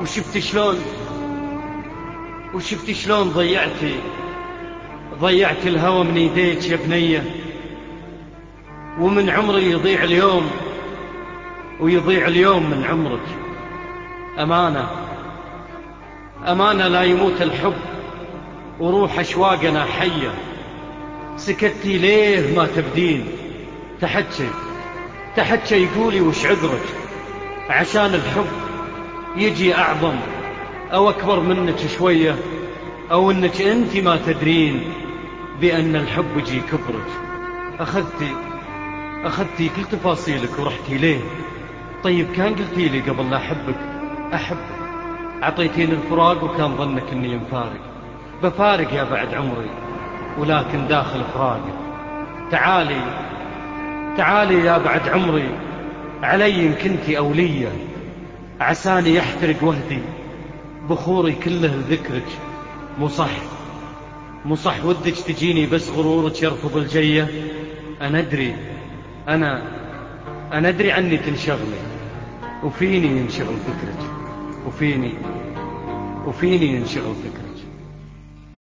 وشفت شلون ضيعت الهوى من يديك يا بنية، ومن عمري يضيع اليوم ويضيع اليوم من عمرك. أمانة لا يموت الحب وروح أشواقنا حية، سكتي ليه ما تبدين؟ تحكي يقولي وش عذرك؟ عشان الحب يجي أعظم أو أكبر منك شوية، أو أنك أنت ما تدرين بأن الحب يجي كبرك. أخذتي كل تفاصيلك ورحتي ليه؟ طيب كان قلتي لي قبل لا أحبك عطيتيني الفراق، وكان ظنك أني بفارق يا بعد عمري، ولكن داخل فراقك. تعالي يا بعد عمري علي إن كنتي أولية، عساني يحترق وهدي بخوري كله لذكرك. مو صح ودك تجيني بس غرورك يرفض الجية. أنا أدري عني تنشغلي، وفيني ينشغل فكرك، وفيني ينشغل فكرك.